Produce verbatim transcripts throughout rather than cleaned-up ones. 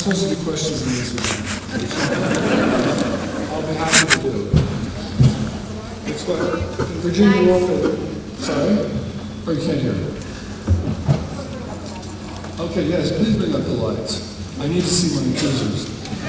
supposed to do questions and answers. I'll be happy to do. It's what Virginia Woolf. Sorry? Oh, you can't hear me. Okay, yes, please bring up the lights. I need to see my accusers.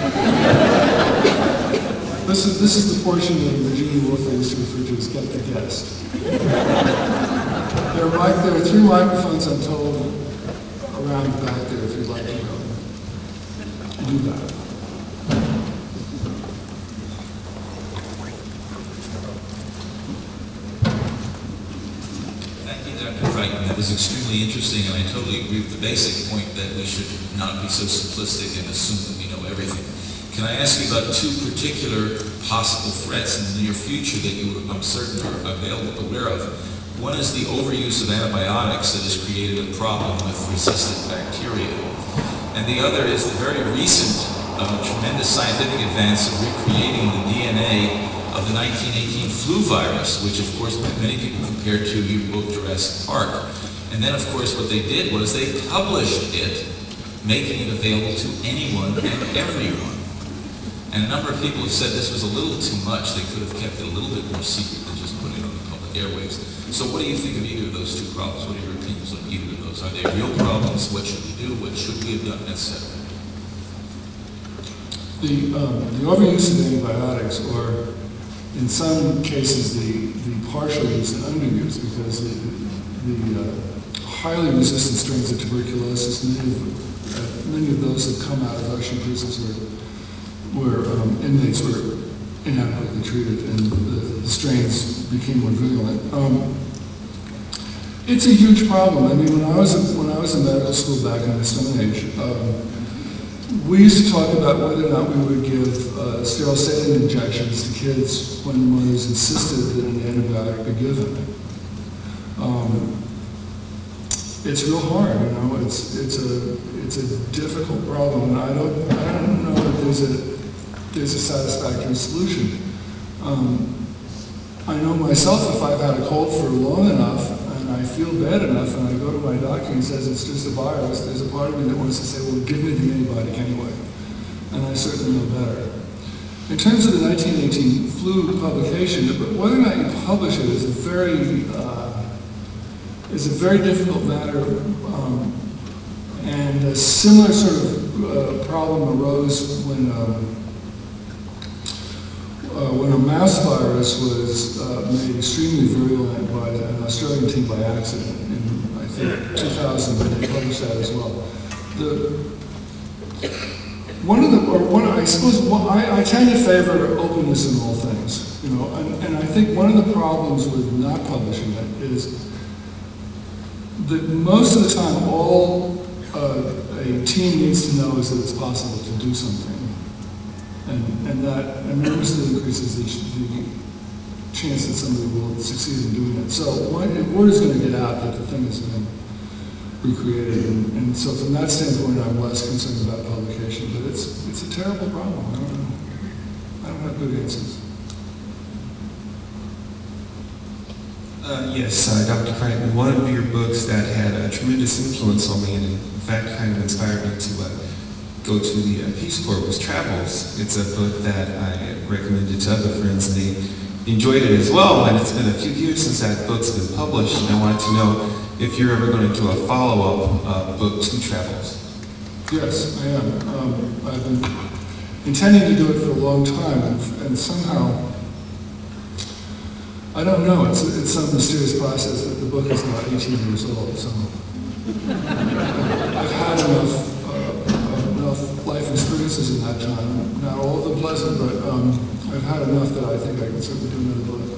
This is, this is the portion of Virginia Woolf I used to refer to as Get the Guest. There are, mic, there are three microphones, I'm told, around the back there if you'd like to go. Do that. Thank you, Doctor Crichton. That was extremely interesting, and I totally agree with the basic point that we should not be so simplistic and assume that we know everything. Can I ask you about two particular possible threats in the near future that you, I'm certain, are available, aware of? One is the overuse of antibiotics that has created a problem with resistant bacteria. And the other is the very recent uh, tremendous scientific advance of recreating the D N A of the nineteen eighteen flu virus, which of course many people compared to U-boat Jurassic Park. And then of course what they did was they published it, making it available to anyone and everyone. And a number of people have said this was a little too much. They could have kept it a little bit more secret than just putting it on the public airwaves. So what do you think of either of those two problems? What are your opinions on either of those? Are they real problems? What should we do? What should we have done, et cetera? The, um, the overuse of antibiotics, or in some cases the, the partial use and underuse, because the, the uh, highly resistant strains of tuberculosis, many of, uh, many of those that come out of ocean prisons where, where um, inmates were inadequately treated, and the, the strains became more virulent. Um, it's a huge problem. I mean, when I was when I was in medical school back in the Stone Age, um, we used to talk about whether or not we would give uh, sterile saline injections to kids when mothers insisted that an antibiotic be given. Um, it's real hard, you know. It's it's a it's a difficult problem, and I don't I don't know that there's a there's a satisfactory solution. Um, I know myself, if I've had a cold for long enough and I feel bad enough and I go to my doctor and he says it's just a virus, there's a part of me that wants to say, well, give me the antibiotic anyway. And I certainly know better. In terms of the nineteen eighteen flu publication, whether or not you publish it is a very, uh, is a very difficult matter. Um, and a similar sort of uh, problem arose when um, Uh, when a mouse virus was uh, made extremely virulent by an Australian team by accident in, I think, two thousand, they published that as well. The, one of the, or one, I suppose, one, I, I tend to favor openness in all things, you know, and, and I think one of the problems with not publishing it is that most of the time all uh, a team needs to know is that it's possible to do something. And, and that enormously increases the, the chance that somebody will succeed in doing it. So word is going to get out that the thing has been recreated, and, and so from that standpoint, I'm less concerned about publication. But it's it's a terrible problem. I don't know. I don't have good answers. Uh, yes, uh, Doctor Crichton, one of your books that had a tremendous influence on me, and in fact kind of inspired me to uh, go to the uh, Peace Corps, was Travels. It's a book that I recommended to other friends, and they enjoyed it as well. And it's been a few years since that book's been published, and I wanted to know if you're ever going to do a follow-up uh, book to Travels. Yes, I am. Um, I've been intending to do it for a long time, and, and somehow, I don't know, it's, it's some mysterious process that the book is now eighteen years old, so I've had enough enough life experiences in that time. Not all of them pleasant, but um, I've had enough that I think I can certainly do another book.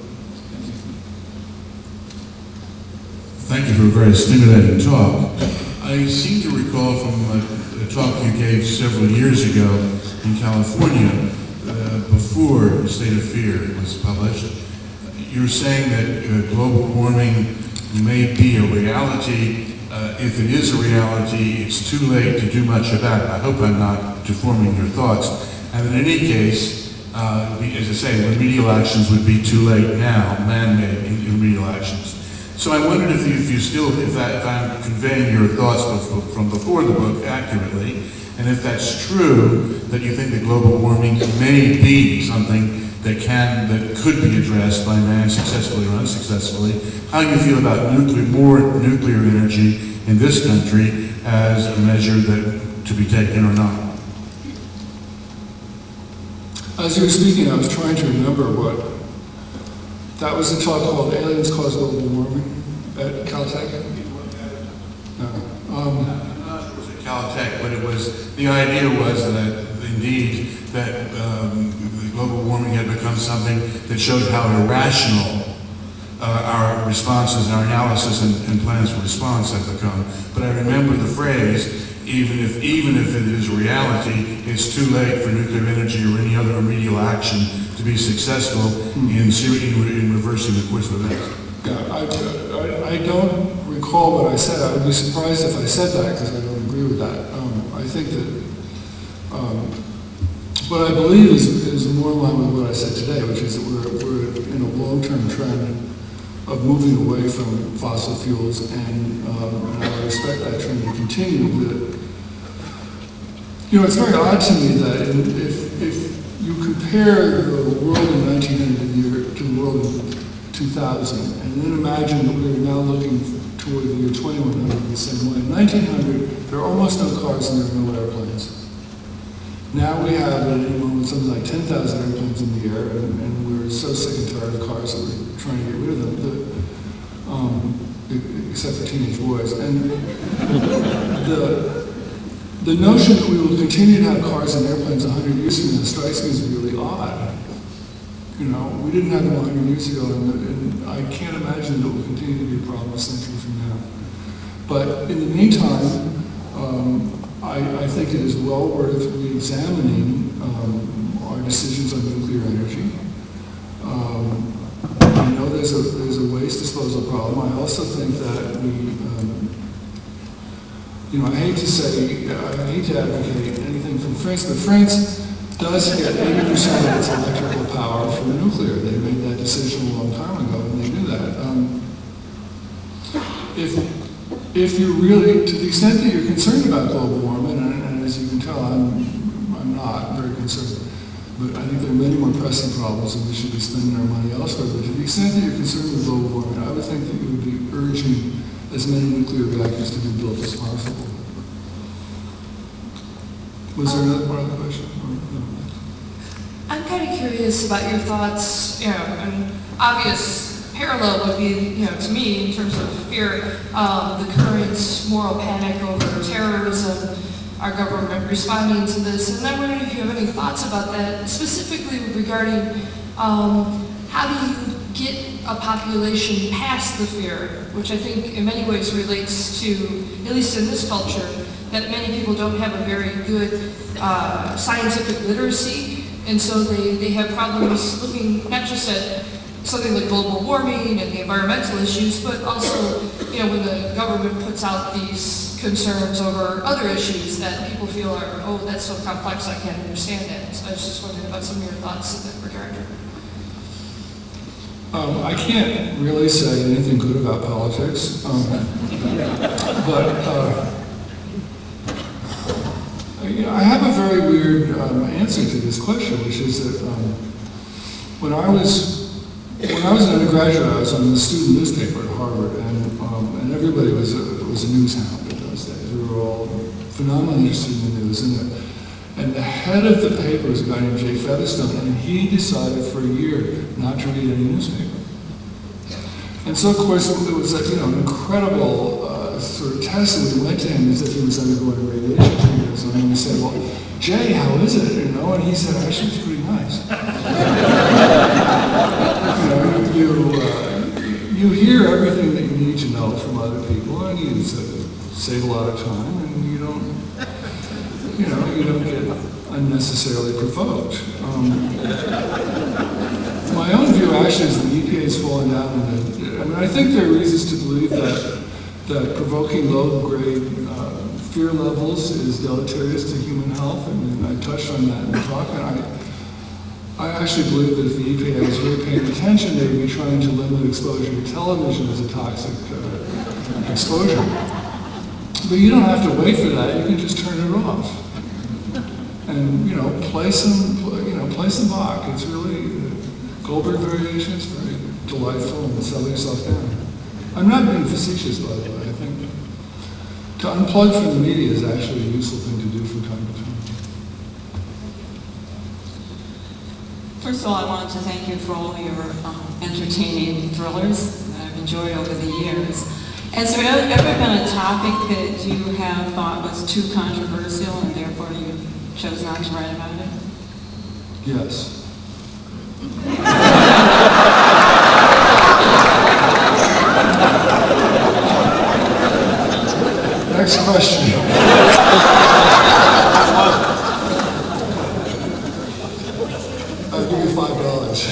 Thank you for a very stimulating talk. I seem to recall from a, a talk you gave several years ago in California, uh, before The State of Fear was published. You were saying that uh, global warming may be a reality. Uh, if it is a reality, it's too late to do much about it. I hope I'm not deforming your thoughts. And in any case, uh, as I say, remedial actions would be too late now, man-made remedial actions. So I wondered if you, if you still, if, that, if I'm conveying your thoughts before, from before the book accurately, and if that's true, that you think that global warming may be something that can, that could be addressed by man successfully or unsuccessfully, how you feel about nuclear, more nuclear energy in this country as a measure that to be taken or not. As you were speaking, I was trying to remember what, that was a talk called Aliens Cause Global Warming at Caltech? No. Um, I'm not sure it was at Caltech, but it was, the idea was that indeed that um, global warming had become something that showed how irrational uh, our responses, our analysis and, and plans for response have become. But I remember the phrase, even if, even if it is reality, it's too late for nuclear energy or any other remedial action to be successful in, in, in reversing the course of events. Yeah, I, I, I don't recall what I said. I would be surprised if I said that because I don't agree with that. Um, I think that um, what I believe is, is more in line with what I said today, which is that we're, we're in a long-term trend of moving away from fossil fuels, and, um, and I would expect that trend to continue. But, you know, it's very odd to me that in, if, if you compare the world in nineteen hundred year to the world in two thousand, and then imagine that we're now looking toward the year twenty-one hundred in the same way. In nineteen hundred, there are almost no cars and there are no airplanes. Now we have at any moment something like ten thousand airplanes in the air, and, and we're so sick and tired of cars that we're trying to get rid of them, the, um, except for teenage boys. And the, the notion that we will continue to have cars and airplanes one hundred years from now strikes me as really odd. You know, we didn't have them one hundred years ago, and, and I can't imagine that it will continue to be a problem a century from now. But in the meantime, um, I, I think it is well worth re-examining um, our decisions on nuclear energy. Um, I know there's a, there's a waste disposal problem. I also think that we, um, you know, I hate to say, I hate to advocate anything from France, but France does get eighty percent of its electrical power from nuclear. They made that decision a long time ago, and they knew that. Um, if If you're really, to the extent that you're concerned about global warming, and, and as you can tell, I'm, I'm not very concerned, but I think there are many more pressing problems and we should be spending our money elsewhere. But to the extent that you're concerned with global warming, I would think that you would be urging as many nuclear reactors to be built as possible. Was there another part of the question? Or, no? I'm kind of curious about your thoughts, you know, and obvious parallel would be, you know, to me, in terms of fear, um, the current moral panic over terrorism, our government responding to this. And I'm wondering if you have any thoughts about that, specifically regarding um, how do you get a population past the fear, which I think in many ways relates to, at least in this culture, that many people don't have a very good uh, scientific literacy, and so they, they have problems looking not just at something like global warming and the environmental issues, but also, you know, when the government puts out these concerns over other issues that people feel are, oh, that's so complex, I can't understand it. So I was just wondering about some of your thoughts in that regard. Um, I can't really say anything good about politics, um, but uh, you know, I have a very weird um, answer to this question, which is that um, when I was When I was an undergraduate, I was on the student newspaper at Harvard, and, um, and everybody was a, was a news hound in those days. We were all phenomenally interested in the news. And the, and the head of the paper was a guy named Jay Featherstone, and he decided for a year not to read any newspaper. And so, of course, it was a, you know, an incredible uh, sort of test, and we went to him as if he was undergoing a radiation treatment. And we said, well, Jay, how is it? You know, and he said, actually, it's pretty nice. You know, you, uh, you hear everything that you need to know from other people, and you save a lot of time, and you don't, you know, you don't get unnecessarily provoked. Um, my own view actually is the E P A has fallen down. In I mean, I think there are reasons to believe that that provoking low-grade uh, fear levels is deleterious to human health, and I touched on that in the talk. And I, I actually believe that if the E P A was really paying attention, they would be trying to limit exposure to television as a toxic uh, exposure. But you don't have to wait for that. You can just turn it off. And, you know, play some, you know, play some Bach. It's really, uh, Goldberg variation is very delightful, and settle yourself down. I'm not being facetious, by the way. I think to unplug from the media is actually a useful thing to do from time to time. First of all, I wanted to thank you for all your um, entertaining thrillers that I've enjoyed over the years. Has there ever been a topic that you have thought was too controversial and therefore you chose not to write about it? Yes. Next question. I'll give you five dollars.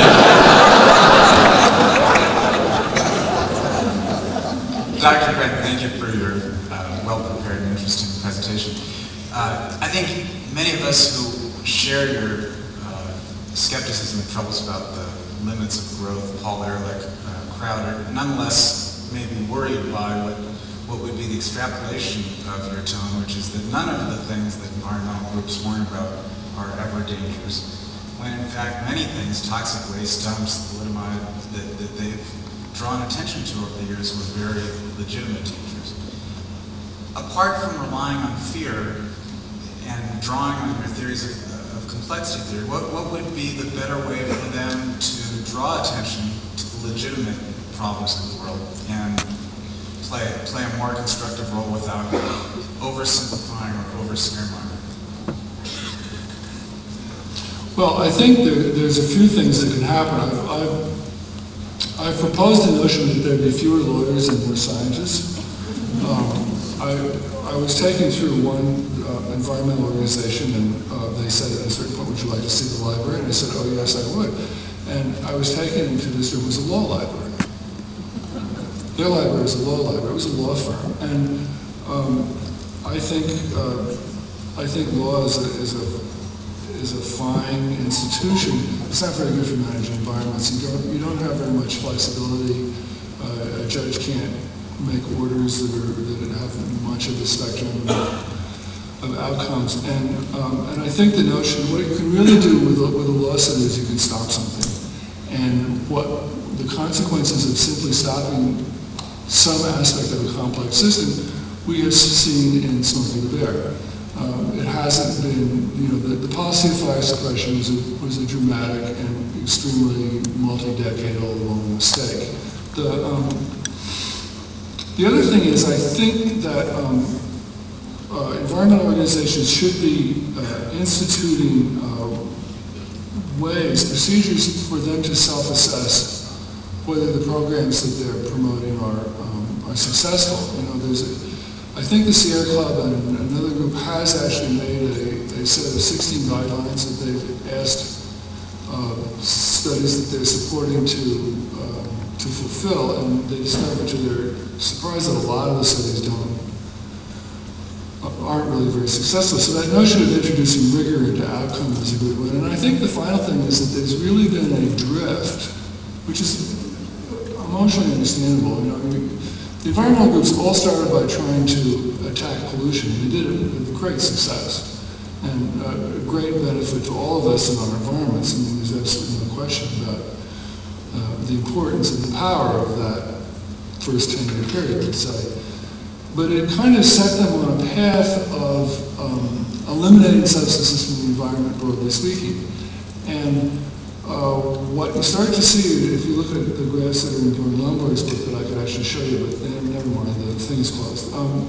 Doctor Craig, thank you for your uh, well-prepared and interesting presentation. Uh, I think many of us who share your uh, skepticism and troubles about the limits of growth, Paul Ehrlich uh, crowd, are nonetheless may be worried by what, what would be the extrapolation of your tone, which is that none of the things that environmental groups warn about are ever dangerous, when in fact many things, toxic waste dumps, thalidomide, that, that they've drawn attention to over the years were very legitimate dangers. Apart from relying on fear and drawing on your theories of, of complexity theory, what, what would be the better way for them to draw attention to the legitimate problems of the world and play, play a more constructive role without oversimplifying or over-scaremongering? Well, I think there, there's a few things that can happen. I've, I've I've proposed the notion that there'd be fewer lawyers and more scientists. Um, I, I was taken through one uh, environmental organization, and uh, they said at a certain point, would you like to see the library? And I said, oh yes, I would. And I was taken into this room. It was a law library. Their library was a law library. It was a law firm. And um, I think uh, I think law is a, is a is a fine institution. It's not very good for managing environments. You don't, you don't have very much flexibility. Uh, a judge can't make orders that, are, that have much of the spectrum of, of outcomes. And, um, and I think the notion, what you can really do with a, with a lawsuit is you can stop something. And what the consequences of simply stopping some aspect of a complex system, we have seen in Smokey the Bear. Um, it hasn't been, you know, the, the policy of fire suppression was a, was a dramatic and extremely multi-decade-old mistake. The, um, the other thing is, I think that um, uh, environmental organizations should be uh, instituting uh, ways, procedures for them to self-assess whether the programs that they're promoting are, um, are successful. You know, there's a, I think the Sierra Club and another group has actually made a, a set of sixteen guidelines that they've asked uh, studies that they're supporting to uh, to fulfill, and they discovered to their surprise that a lot of the studies don't aren't really very successful. So that notion of introducing rigor into outcome is a good one. And I think the final thing is that there's really been a drift, which is emotionally understandable. You know, I mean, the environmental groups all started by trying to attack pollution. They did it with great success and uh, great benefit to all of us in our environments. I mean, there's absolutely no question about uh, the importance and the power of that first ten-year period, let's say. But it kind of set them on a path of um, eliminating substances from the environment, broadly speaking. And Uh, what you start to see, if you look at the graphs that are in Bjorn Lomborg's book that I could actually show you, but eh, never mind, the thing is closed, um,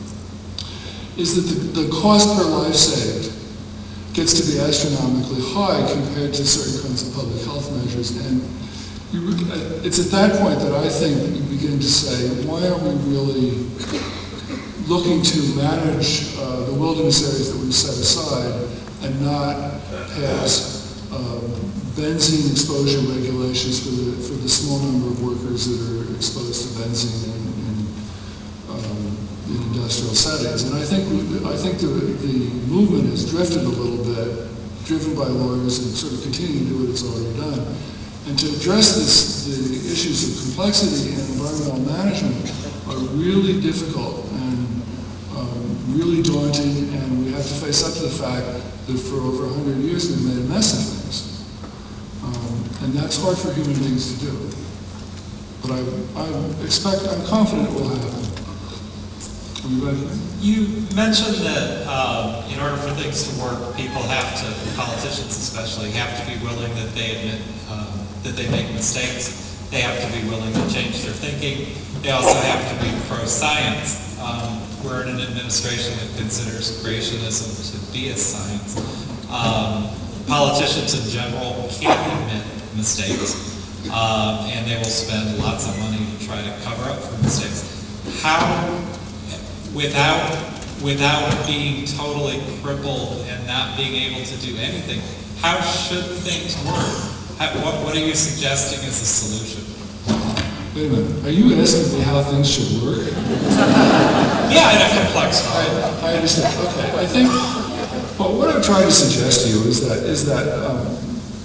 is that the, the cost per life saved gets to be astronomically high compared to certain kinds of public health measures. And you, it's at that point that I think you begin to say, why are we really looking to manage uh, the wilderness areas that we've set aside and not pass um, benzene exposure regulations for the for the small number of workers that are exposed to benzene in, in, um, in industrial settings. And I think I think the, the movement has drifted a little bit driven by lawyers and sort of continue to do what it's already done. And to address this, the issues of complexity and environmental management are really difficult and um, really daunting, and we have to face up to the fact that for over a hundred years we've made a mess of things. Um, and that's hard for human beings to do. But I, I expect, I'm confident it will happen. Are you ready? You mentioned that um, in order for things to work, people have to, politicians especially, have to be willing that they admit um, that they make mistakes. They have to be willing to change their thinking. They also have to be pro-science. Um, we're in an administration that considers creationism to be a science. Um, politicians in general can't admit mistakes, um, and they will spend lots of money to try to cover up for mistakes. How, without, without being totally crippled and not being able to do anything, how should things work? How, what, what are you suggesting as a solution? Wait a minute, are you asking me how things should work? Yeah, in a complex way. I, I understand. Okay, I think. Well, what I'm trying to suggest to you is that is that um,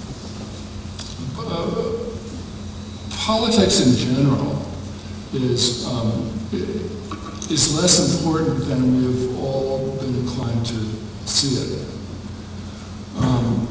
uh, politics in general is um, is less important than we've all been inclined to see it. Um,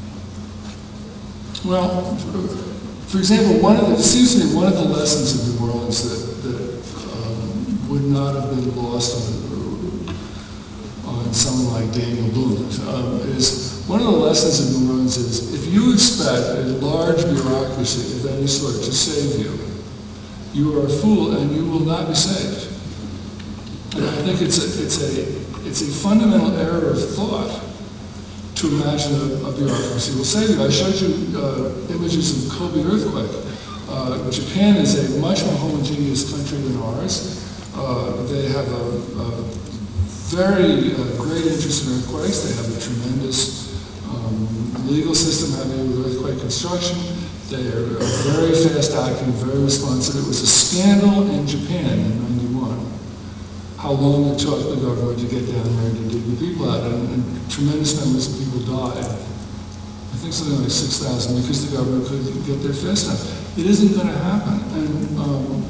well. For, For example, one of the, it seems to me one of the lessons of New Orleans that, that um, would not have been lost on, on someone like Daniel Boone um, is, one of the lessons of New Orleans is, if you expect a large bureaucracy of any sort to save you, you are a fool and you will not be saved. And I think it's a, it's a, it's a fundamental error of thought to imagine a, a bureaucracy will save you. I showed you uh, images of the Kobe earthquake. Uh, Japan is a much more homogeneous country than ours. Uh, they have a, a very uh, great interest in earthquakes. They have a tremendous um, legal system having to do with earthquake construction. They are very fast acting, very responsive. It was a scandal in Japan in ninety-one. How long it took the government to get down there and to dig the people out, and, and tremendous numbers of people died. I think something like six thousand because the government couldn't get their fist up. It isn't going to happen. And, um,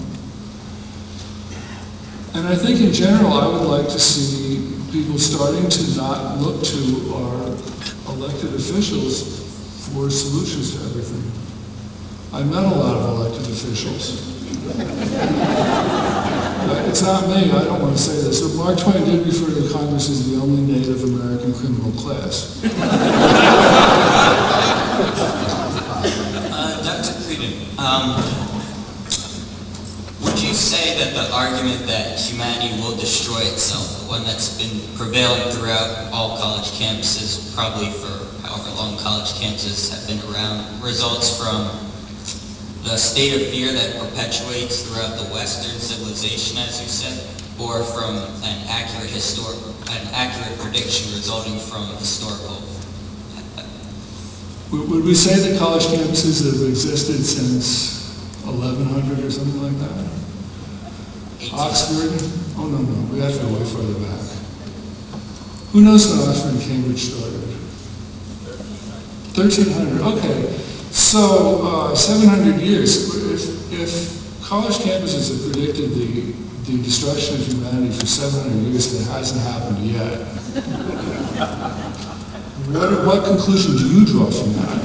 and I think in general I would like to see people starting to not look to our elected officials for solutions to everything. I met a lot of elected officials. It's not me, I don't want to say this, but Mark Twain did refer to Congress as the only Native American criminal class. uh, Doctor Creedon, um, would you say that the argument that humanity will destroy itself, the one that's been prevailing throughout all college campuses, probably for however long college campuses have been around, results from the state of fear that perpetuates throughout the Western civilization, as you said, or from an accurate historic, an accurate prediction resulting from historical? Would we say that college campuses have existed since eleven hundred or something like that? Oxford? Oh no, no, we have to go way further back. Who knows when Oxford and Cambridge started? thirteen hundred, okay. So, uh, seven hundred years, if, if college campuses have predicted the, the destruction of humanity for seven hundred years and it hasn't happened yet, what, what conclusion do you draw from that?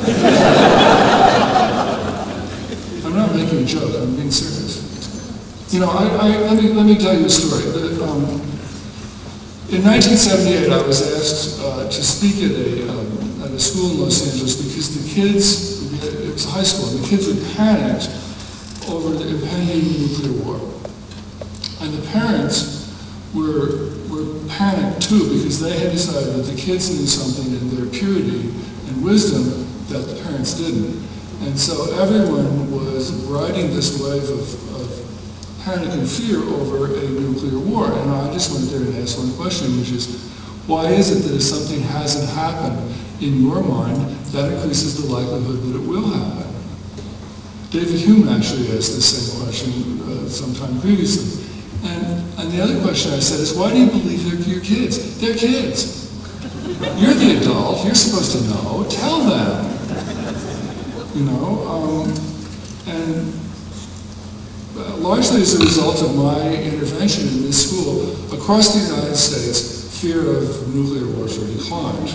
I'm not making a joke, I'm being serious. You know, I, I, let, me, let me tell you a story. The, um, in nineteen seventy-eight, I was asked uh, to speak at a, um, at a school in Los Angeles because the kids, it was high school, and the kids were panicked over the impending nuclear war. And the parents were, were panicked too because they had decided that the kids knew something in their purity and wisdom that the parents didn't. And so everyone was riding this wave of, of panic and fear over a nuclear war. And I just went there and asked one question, which is, why is it that if something hasn't happened in your mind, that increases the likelihood that it will happen? David Hume actually asked the same question uh, sometime previously. And, and the other question I said is, why do you believe they're your kids? They're kids. You're the adult, you're supposed to know, tell them. You know, um, and uh, largely as a result of my intervention in this school, across the United States, fear of nuclear warfare declined.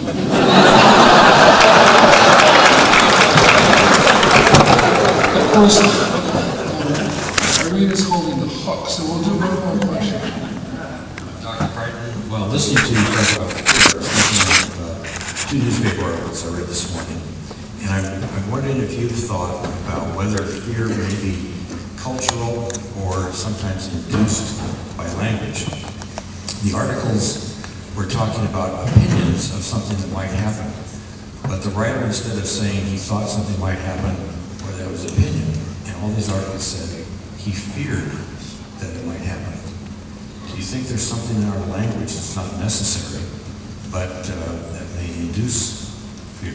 Of course, um, Irene is holding the hook, so we'll do one more question. Doctor Crichton, well, listening to you talk about fear, thinking of uh, two newspaper articles I read this morning, and I'm, I'm wondering if you've thought about whether fear may be cultural or sometimes induced by language. The articles were talking about opinions of something that might happen, but the writer, instead of saying he thought something might happen or that was opinion, and all these articles said he feared that it might happen. Do you think there's something in our language that's not necessary, but uh, that may induce fear?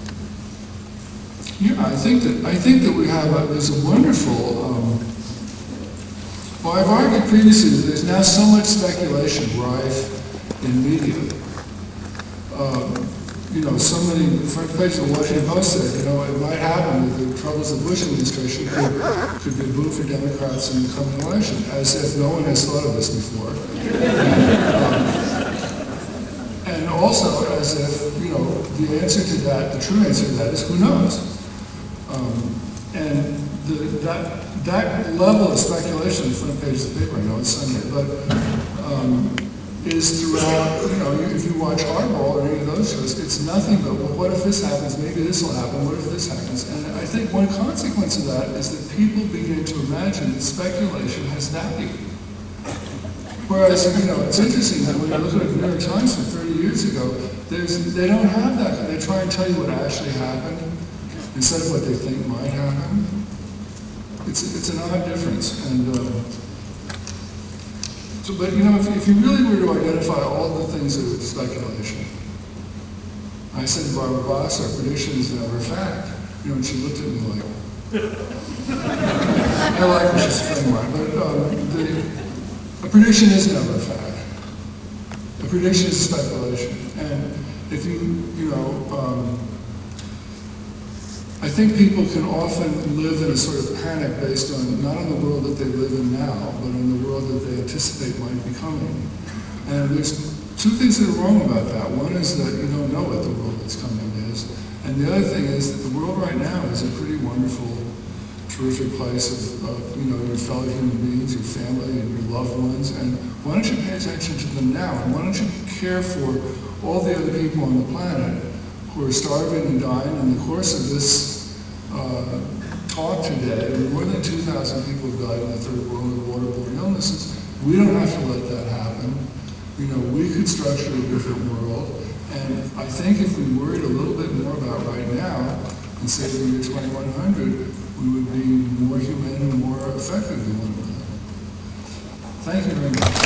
Yeah, I think that I think that we have a, there's a wonderful. Um, well, I've argued previously that there's now so much speculation rife in media. Um, you know, so many front pages of the Washington Post said, you know, it might happen that the troubles of the Bush administration could, could be a boon for Democrats in the coming election, as if no one has thought of this before. And, um, and also as if, you know, the answer to that, the true answer to that is who knows. Um, and the, that that level of speculation on the front page of the paper, I know it's Sunday, but um, is throughout, you know, if you watch Hardball or any of those shows, it's nothing but, well, what if this happens? Maybe this will happen. What if this happens? And I think one consequence of that is that people begin to imagine that speculation has value. Whereas, you know, it's interesting that when you look at the New York Times from thirty years ago, there's, they don't have that. They try and tell you what actually happened instead of what they think might happen. It's, it's an odd difference. And, uh, so, but, you know, if, if you really were to identify all the things that are speculation, I said to Barbara Boss, our prediction is never a fact. You know, and she looked at me like, I like her, she's a friend of mine, but um, the, a prediction is never a fact. A prediction is speculation. And if you, you know, um, I think people can often live in a sort of panic based on, not on the world that they live in now, but on the world that they anticipate might be coming. And there's two things that are wrong about that. One is that you don't know what the world that's coming is. And the other thing is that the world right now is a pretty wonderful, terrific place of, of you know, your fellow human beings, your family, and your loved ones. And why don't you pay attention to them now? And why don't you care for all the other people on the planet who are starving and dying? In the course of this uh, talk today, more than two thousand people have died in the third world of waterborne illnesses. We don't have to let that happen. You know, we could structure a different world. And I think if we worried a little bit more about right now, and say the year twenty-one hundred, we would be more humane and more effective than one another. Thank you very much.